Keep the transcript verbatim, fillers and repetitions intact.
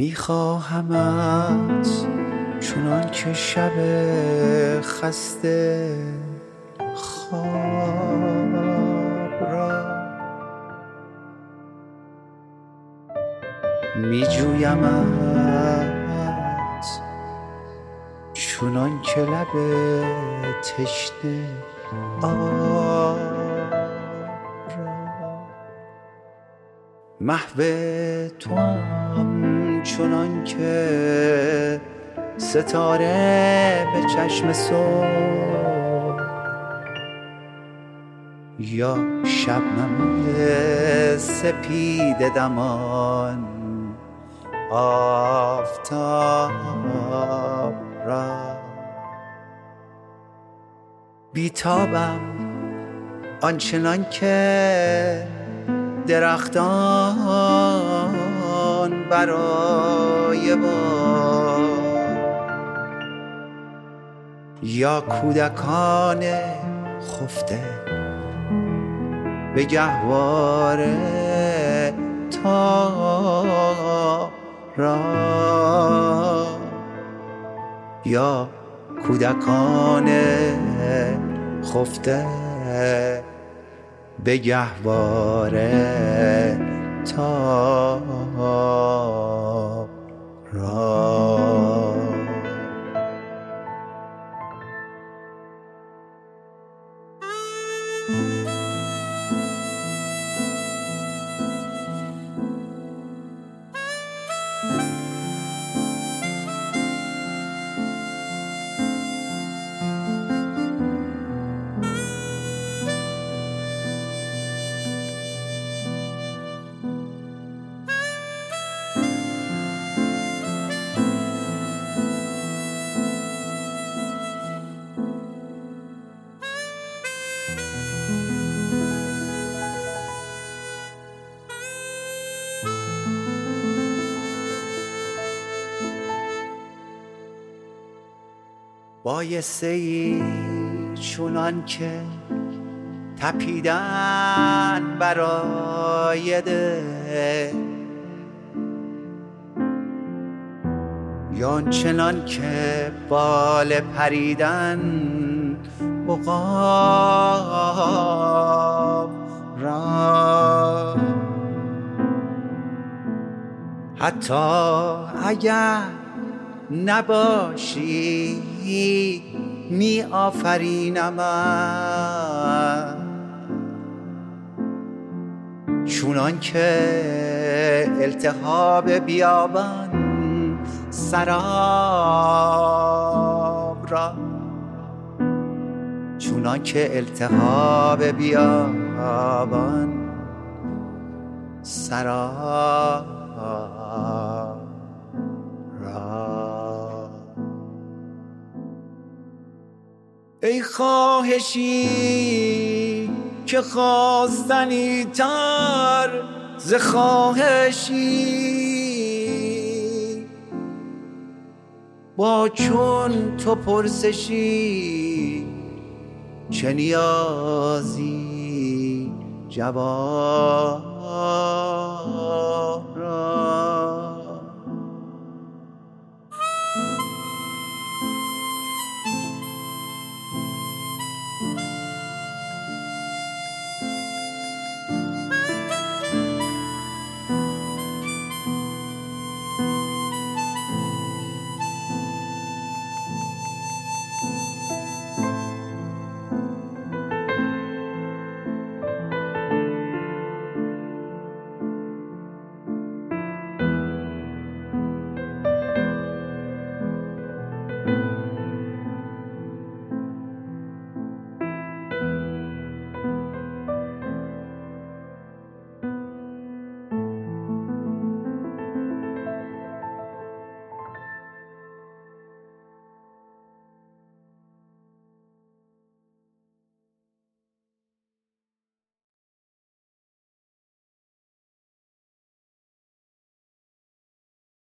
میخواهمت چنان که شب خسته خواب را میجویمت چنان که لب تشنه آب را محو توام چنان که ستاره به چشم صبح یا شبنم سپید دمان آفتاب را بیتابم آنچنان که درختان برای باد یا کودکان خفته به گهواره تا را یا کودکان خفته به گهواره تا را بایسته ای چونان که تپیدن برای ده یا چنان که بال پریدن عقاب را حتی اگر نباشی می آفرینم چونان که التهاب بیابان سراب را چونان که التهاب بیابان سراب ای خواهشی که خواستنی تر ز خواهشی با چون تو پرسشی چه نیازی جواب را